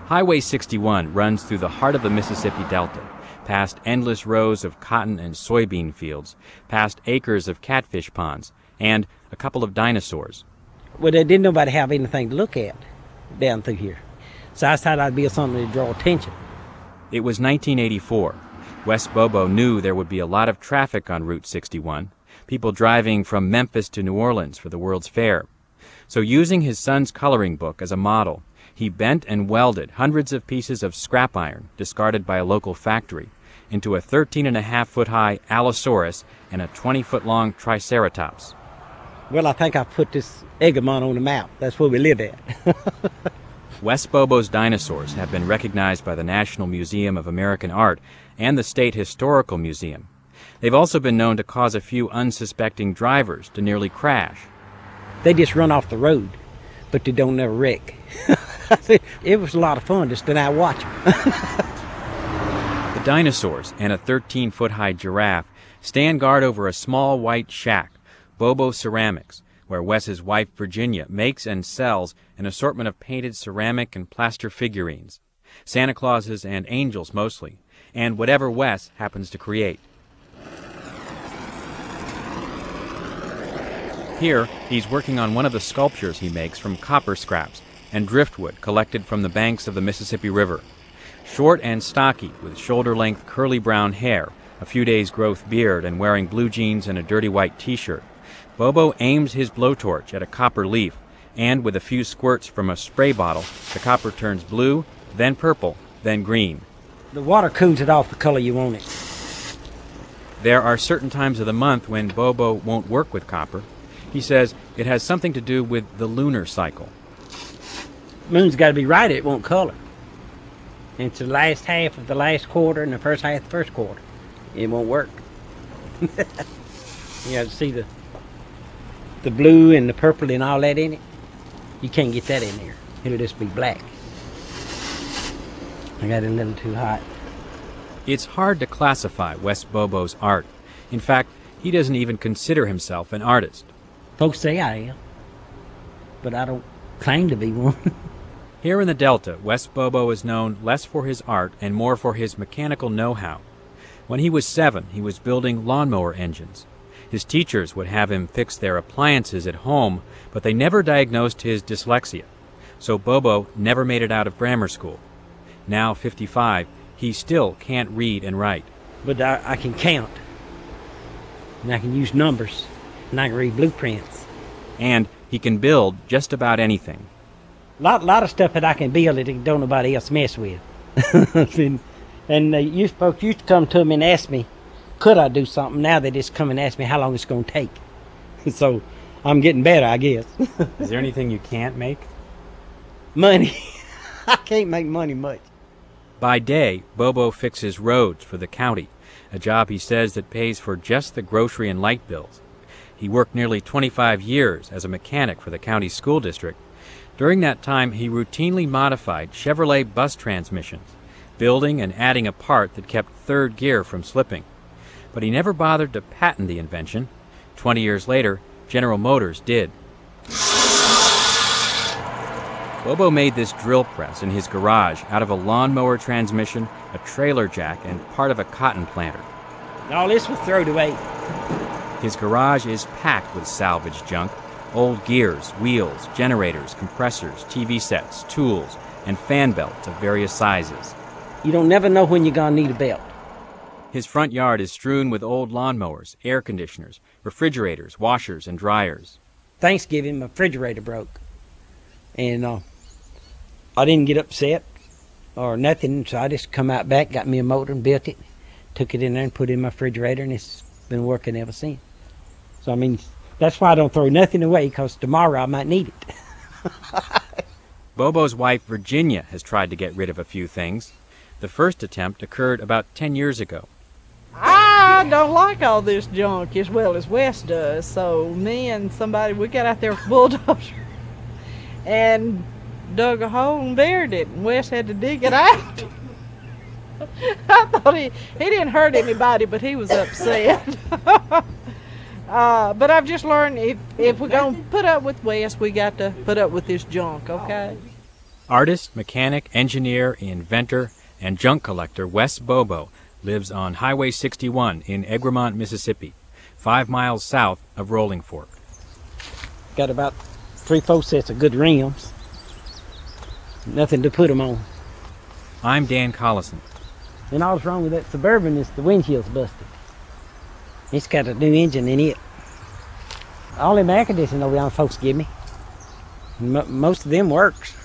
Highway 61 runs through the heart of the Mississippi Delta, past endless rows of cotton and soybean fields, past acres of catfish ponds, and a couple of dinosaurs. Well, there didn't nobody have anything to look at down through here. So I thought I'd be something to draw attention. It was 1984. Wes Bobo knew there would be a lot of traffic on Route 61, people driving from Memphis to New Orleans for the World's Fair. So using his son's coloring book as a model, he bent and welded hundreds of pieces of scrap iron discarded by a local factory into a 13.5-foot-high Allosaurus and a 20-foot-long Triceratops. Well, I think I put this Egremont on the map. That's where we live at. Wes Bobo's dinosaurs have been recognized by the National Museum of American Art and the State Historical Museum. They've also been known to cause a few unsuspecting drivers to nearly crash. They just run off the road, but they don't never wreck. It was a lot of fun to stand out watching. The dinosaurs and a 13-foot-high giraffe stand guard over a small white shack, Bobo Ceramics, where Wes's wife Virginia makes and sells an assortment of painted ceramic and plaster figurines, Santa Clauses and angels mostly, and whatever Wes happens to create. Here, he's working on one of the sculptures he makes from copper scraps and driftwood collected from the banks of the Mississippi River. Short and stocky, with shoulder-length curly brown hair, a few days' growth beard, and wearing blue jeans and a dirty white T-shirt, Bobo aims his blowtorch at a copper leaf, and with a few squirts from a spray bottle, the copper turns blue, then purple, then green. The water cools it off the color you want it. There are certain times of the month when Bobo won't work with copper. He says it has something to do with the lunar cycle. Moon's got to be right, it won't color. And it's the last half of the last quarter and the first half of the first quarter. It won't work. You have to see the blue and the purple and all that in it. You can't get that in there. It'll just be black. I got it a little too hot. It's hard to classify Wes Bobo's art. In fact, he doesn't even consider himself an artist. Folks say I am, but I don't claim to be one. Here in the Delta, Wes Bobo is known less for his art and more for his mechanical know-how. When he was 7, he was building lawnmower engines. His teachers would have him fix their appliances at home, but they never diagnosed his dyslexia. So Bobo never made it out of grammar school. Now 55, he still can't read and write. But I can count, and I can use numbers, and I can read blueprints. And he can build just about anything. Lot of stuff that I can build that don't nobody else mess with. And you folks used to come to me and ask me, could I do something? Now they just come and ask me how long it's going to take. So I'm getting better, I guess. Is there anything you can't make? Money. I can't make money much. By day, Bobo fixes roads for the county, a job he says that pays for just the grocery and light bills. He worked nearly 25 years as a mechanic for the county school district. During that time, he routinely modified Chevrolet bus transmissions, building and adding a part that kept third gear from slipping. But he never bothered to patent the invention. 20 years later, General Motors did. Bobo made this drill press in his garage out of a lawnmower transmission, a trailer jack, and part of a cotton planter. All this was thrown away. His garage is packed with salvage junk. Old gears, wheels, generators, compressors, TV sets, tools, and fan belts of various sizes. You don't never know when you're going to need a belt. His front yard is strewn with old lawnmowers, air conditioners, refrigerators, washers, and dryers. Thanksgiving, my refrigerator broke. And I didn't get upset or nothing, so I just come out back, got me a motor and built it, took it in there and put it in my refrigerator, and it's been working ever since. So, I mean, that's why I don't throw nothing away, because tomorrow I might need it. Bobo's wife, Virginia, has tried to get rid of a few things. The first attempt occurred about 10 years ago. I don't like all this junk as well as Wes does, so me and somebody, we got out there with a bulldozer and dug a hole and buried it, and Wes had to dig it out. I thought he didn't hurt anybody, but he was upset. But I've just learned if we're going to put up with Wes, we got to put up with this junk, okay? Artist, mechanic, engineer, inventor, and junk collector Wes Bobo lives on Highway 61 in Egremont, Mississippi, 5 miles south of Rolling Fork. Got about 3-4 sets of good rims. Nothing to put them on. I'm Dan Collison. And all that's wrong with that Suburban is the windshield's busted. It's got a new engine in it. All them air conditioning over there folks give me, most of them works.